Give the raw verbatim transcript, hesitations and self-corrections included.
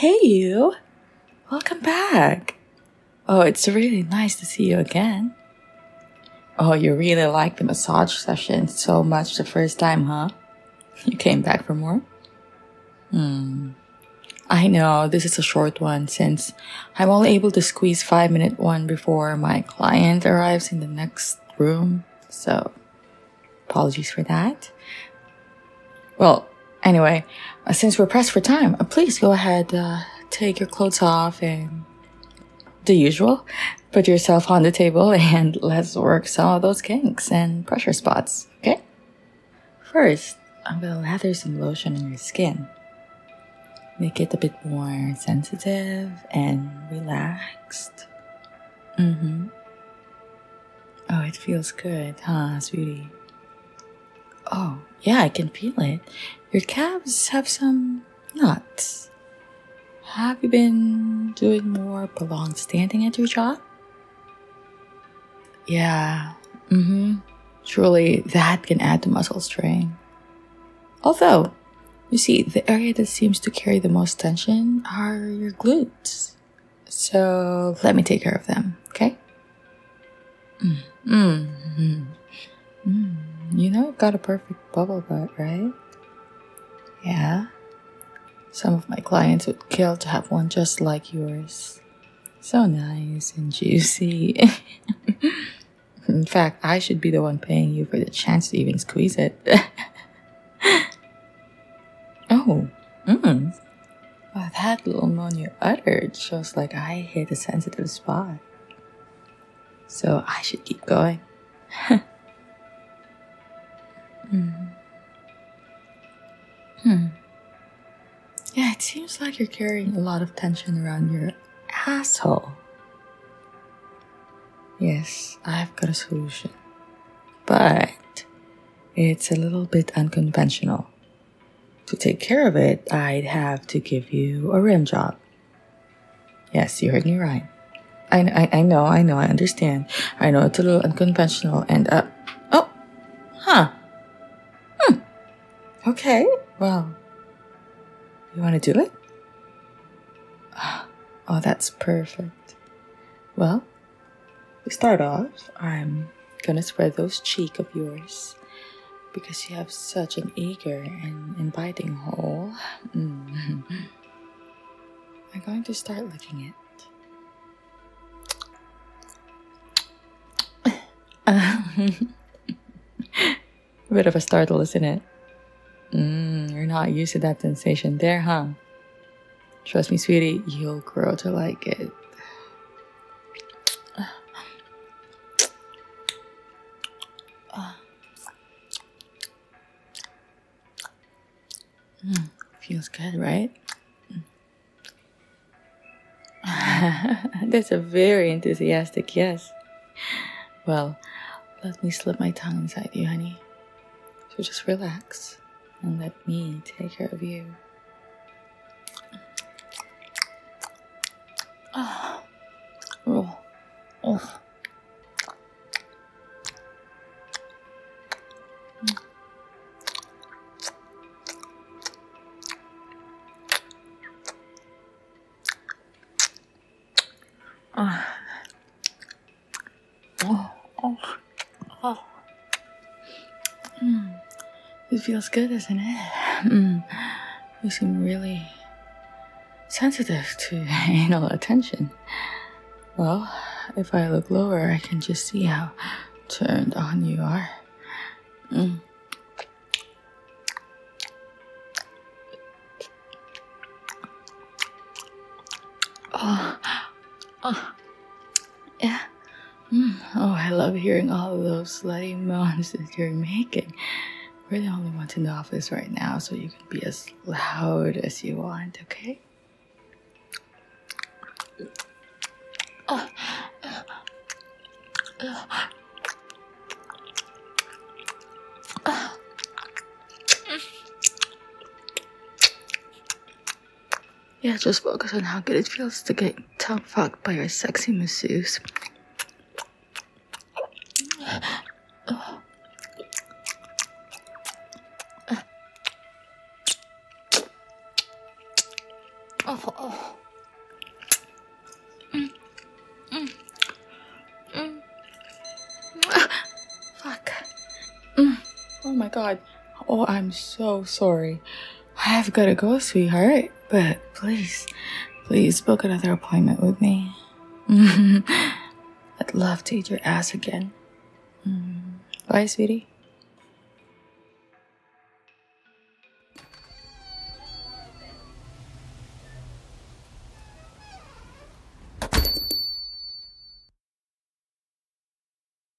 hey you! Welcome back! Oh, it's really nice to see you again. Oh, you really liked the massage session so much the first time, huh? You came back for more? Hmm. I know this is a short one since I'm only able to squeeze five minute one before my client arrives in the next room. So, apologies for that. Well, anyway, uh, since we're pressed for time, uh, please go ahead, uh, take your clothes off and the usual. Put yourself on the table and let's work some of those kinks and pressure spots, okay? First, I'm gonna lather some lotion on your skin. Make it a bit more sensitive and relaxed. Mm-hmm. Oh, it feels good, huh, sweetie? Oh, yeah, I can feel it. Your calves have some knots. Have you been doing more prolonged standing at your job? Yeah, mm-hmm. Truly, that can add to muscle strain. Although, you see, the area that seems to carry the most tension are your glutes. So, let me take care of them, okay? Mm, mm, mm, mm. You know, I've got a perfect bubble butt, right? Yeah. Some of my clients would kill to have one just like yours. So nice and juicy. In fact, I should be the one paying you for the chance to even squeeze it. Oh, mm. Well, that little moan you uttered shows like I hit a sensitive spot. So I should keep going. mm. Hmm. Yeah, it seems like you're carrying a lot of tension around your asshole. Yes, I've got a solution. But it's a little bit unconventional. To take care of it, I'd have to give you a rim job. Yes, you heard me right. I, I, I know, I know, I understand. I know it's a little unconventional and, uh, oh, huh. Hmm. Okay, well, you want to do it? Oh, that's perfect. Well, to start off, I'm gonna spread those cheeks of yours because you have such an eager and inviting hole. Mm. I'm going to start licking it. A bit of a startle, isn't it? Mm, you're not used to that sensation there, huh? Trust me, sweetie, you'll grow to like it. Mm, feels good, right? That's a very enthusiastic yes. Well, let me slip my tongue inside you, honey. So just relax and let me take care of you. Oh. Oh. Oh. Oh. Oh. Oh. Oh. Mm. It feels good, doesn't it? Mm. You seem really sensitive to anal attention. Well, if I look lower, I can just see how turned on you are. Mm. Oh. Oh. Yeah. Mm. Oh, I love hearing all of those slutty moans that you're making. We're the only ones in the office right now, so you can be as loud as you want, okay? Oh. Yeah, just focus on how good it feels to get tongue fucked by your sexy masseuse. Oh, oh. Mm, mm, mm. Fuck. Mm. Oh my god. Oh, I'm so sorry. I have gotta go, sweetheart. But please, please book another appointment with me. I'd love to eat your ass again. Mm. Bye, sweetie.